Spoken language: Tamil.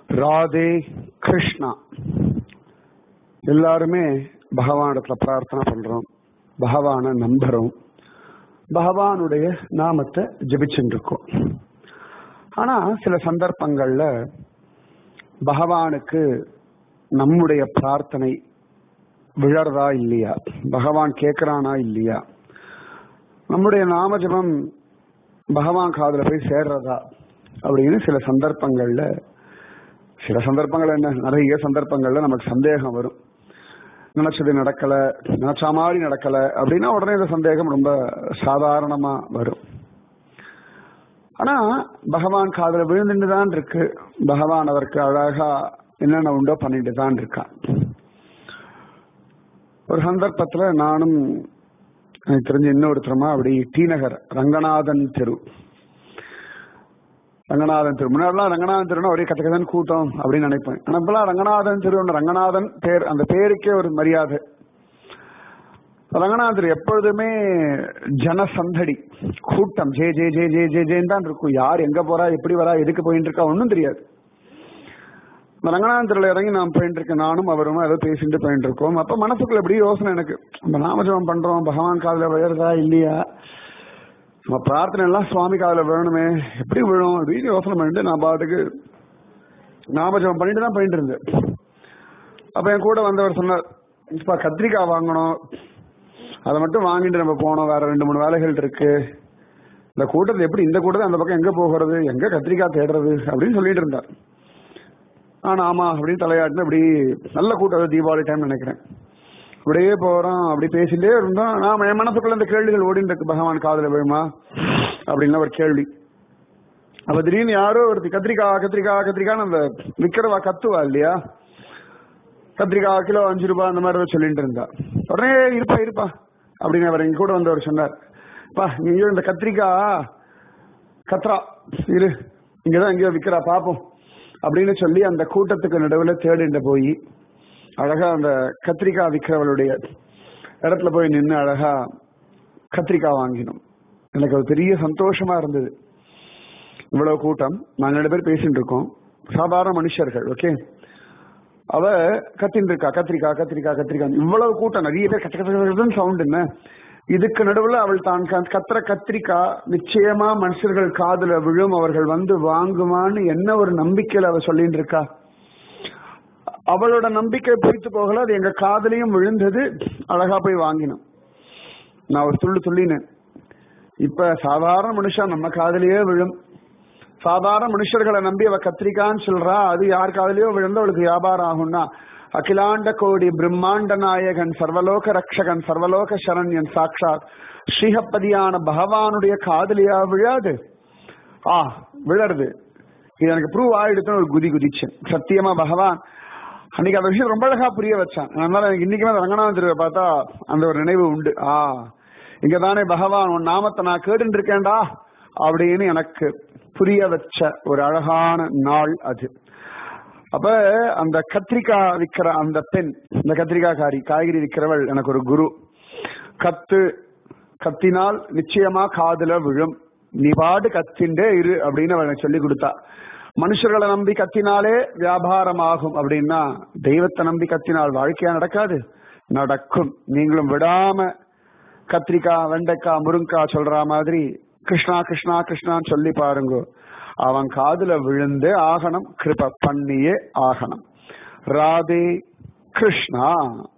ராதே கிருஷ்ணா. எல்லாருமே பகவானிடத்துல பிரார்த்தனை பண்றோம், பகவானை நம்புறோம், பகவானுடைய நாமத்தை ஜபிச்சுட்டு இருக்கோம். ஆனா சில சந்தர்ப்பங்கள்ல பகவானுக்கு நம்முடைய பிரார்த்தனை விழறதா இல்லையா, பகவான் கேட்கிறானா இல்லையா, நம்முடைய நாம ஜபம் பகவான் காதுல போய் சேர்றதா அப்படின்னு சில சந்தர்ப்பங்கள்ல என்ன நிறைய சந்தர்ப்பங்கள்ல நமக்கு சந்தேகம் வரும். நினைச்சது நடக்கல, நினைச்ச மாதிரி நடக்கல அப்படின்னா உடனே இந்த சந்தேகம் ரொம்ப சாதாரணமா வரும். ஆனா பகவான் காதுல விழுந்துட்டு தான் இருக்கு. பகவான் அதற்கு அழகா என்னென்ன உண்டோ பண்ணிட்டு தான் இருக்கான். ஒரு சந்தர்ப்பத்துல நானும் எனக்கு தெரிஞ்ச இன்னொருத்தரமா அப்படி டி நகர் ரங்கநாதன் தெரு முன்னாடிலாம் ரங்கநாதன் தெருன்னா ஒரே கதகதன் கூட்டம் அப்படின்னு நினைப்பேன். ஆனா இப்பெல்லாம் ரங்கநாதன் தெரு, ரங்கநாதன் பேர், அந்த பேருக்கே ஒரு மரியாதை. ரங்கநாதன் தெரு எப்பொழுதுமே ஜனசந்தடி கூட்டம், ஜே ஜே ஜே ஜே ஜே ஜேன்னு தான் இருக்கும். யார் எங்க போறா, எப்படி வரா, எதுக்கு போயிட்டு இருக்கா ஒன்னும் தெரியாது. ரங்கநாதன் தெருல இறங்கி நான் போயிட்டு இருக்கேன், நானும் அவரும் ஏதோ பேசிட்டு போயிட்டு இருக்கோம். அப்ப மனசுக்குள்ள எப்படி யோசனை எனக்கு, நம்ம நாமஜபம் பண்றோம், பகவான் காதுல விழுறதா இல்லையா, நம்ம பிரார்த்தனை எல்லாம் சுவாமி காதுல விழணுமே, எப்படி விழும் அப்படின்னு யோசனை பண்ணிட்டு நான் பாட்டுக்கு நாமஜபம் பண்ணிட்டு தான் போயிட்டு இருந்தேன். அப்ப என் கூட வந்தவர் சொன்னார், இப்ப கத்திரிக்காய் வாங்கணும், அதை மட்டும் வாங்கிட்டு நம்ம போனோம், வேற 2-3 வேலைகள் இருக்கு, இந்த கூட்டத்தில் எப்படி இந்த கூட்டத்தை அந்த பக்கம் எங்க போகிறது, எங்க கத்திரிக்காய் தேடுறது அப்படின்னு சொல்லிட்டு இருந்தார். ஆமா அப்படின்னு தலையாட்டின. இப்படி நல்ல கூட்டம், தீபாவளி டைம் நினைக்கிறேன். அப்படியே போறோம், அப்படி பேசிட்டே இருந்தோம். நாம என் மனசுக்குள்ள இந்த கேள்விகள் ஓடிட்டு இருக்கு, பகவான் காதுல விழுமா அப்படின்னு ஒரு கேள்வி. அப்ப திடீர்னு யாரோ ஒரு கத்திரிக்காய் கத்திரிக்காய் கத்திரிக்காய்னு அந்த விக்கிறவா கத்துவா இல்லையா, கத்திரிக்காய் கிலோ 5 ரூபாய் அந்த மாதிரி சொல்லிட்டு இருந்தா. உடனே இருப்பா அப்படின்னு அவர் எங்க கூட வந்தவர் சொன்னார், பா நீங்க இந்த கத்திரிக்காய் கத்ரா இரு, இங்கதான் எங்கேயோ விக்கிறா பாப்போம் அப்படின்னு சொல்லி அந்த கூட்டத்துக்கு நடுவில் தேடிட்டு போய் அழகா அந்த கத்திரிக்காய் விற்கிறவளுடைய இடத்துல போய் நின்று அழகா கத்திரிக்காய் வாங்கினோம். எனக்கு ஒரு பெரிய சந்தோஷமா இருந்தது. இவ்வளவு கூட்டம், நாங்க 2 பேர் பேசிட்டு இருக்கோம், சாதாரண மனுஷர்கள். ஓகே, அவ கத்தின்னு இருக்கா கத்திரிக்காய் கத்திரிக்காய் கத்திரிக்காய், இவ்வளவு கூட்டம், நிறைய பேர் கத்த கத்த சவுண்ட். என்ன இதுக்கு நடுவில் அவள் தான் கத்திர கத்திரிக்காய் நிச்சயமா மனுஷர்கள் காதுல விழும், அவர்கள் வந்து வாங்குவான்னு என்ன ஒரு நம்பிக்கையில அவ சொல்லிட்டு இருக்கா. அவளோட நம்பிக்கை பொய்த்து போகல, அது எங்க காதலையும் விழுந்தது. அழகா போய் வாங்கினோம். நான் ஒரு துள்ளினேன். இப்ப சாதாரண மனுஷன் நம்ம காதலியே விழும், சாதாரண மனுஷர்களை நம்பி அவ கத்திரிக்கான்னு சொல்றா, அது யார் காதலியோ விழுந்து அவளுக்கு வியாபாரம் ஆகும்னா, அகிலாண்ட கோடி பிரம்மாண்ட நாயகன் சர்வலோக ரக்ஷகன் சர்வலோக சரண்யன் சாட்சாத் ஸ்ரீஹப்பதியான பகவானுடைய காதலியா விழாது? விழருது. இது எனக்கு ப்ரூவ் ஆயிடுத்துன்னு ஒரு குதிச்சேன். சத்தியமா பகவான் அன்னைக்கு அந்த விஷயம் ரொம்ப அழகா புரிய வச்சான். அதனால எனக்கு இன்னைக்குமே ரங்கநாதன் தெருவை பார்த்தா அந்த ஒரு நினைவு உண்டு. இங்கதானே பகவான் உன் நாமத்தை நான் கேட்டு இருக்கேன்டா அப்படின்னு எனக்கு புரிய வச்ச ஒரு அழகான நாள் அது. அப்ப அந்த கத்திரிக்காய் விற்கிற அந்த பெண், இந்த கத்திரிக்காய் காய்கறி விற்கிறவள் எனக்கு ஒரு குரு. கத்தினால் நிச்சயமா காதுல விழும், நீ பாடு கத்தின்றே இரு அப்படின்னு அவள் எனக்கு சொல்லி கொடுத்தா. மனுஷர்களை நம்பி கத்தினாலே வியாபாரம் ஆகும் அப்படின்னா, தெய்வத்தை நம்பி கத்தினால் வாழ்க்கையா நடக்காது, நடக்கும். நீங்களும் விடாம கத்திரிக்காய் வெண்டைக்காய் முருங்காய் சொல்ற மாதிரி கிருஷ்ணா கிருஷ்ணா கிருஷ்ணான்னு சொல்லி பாருங்க, அவன் காதுல விழுந்தே ஆகணும், கிருப பண்ணியே ஆகணும். ராதே கிருஷ்ணா.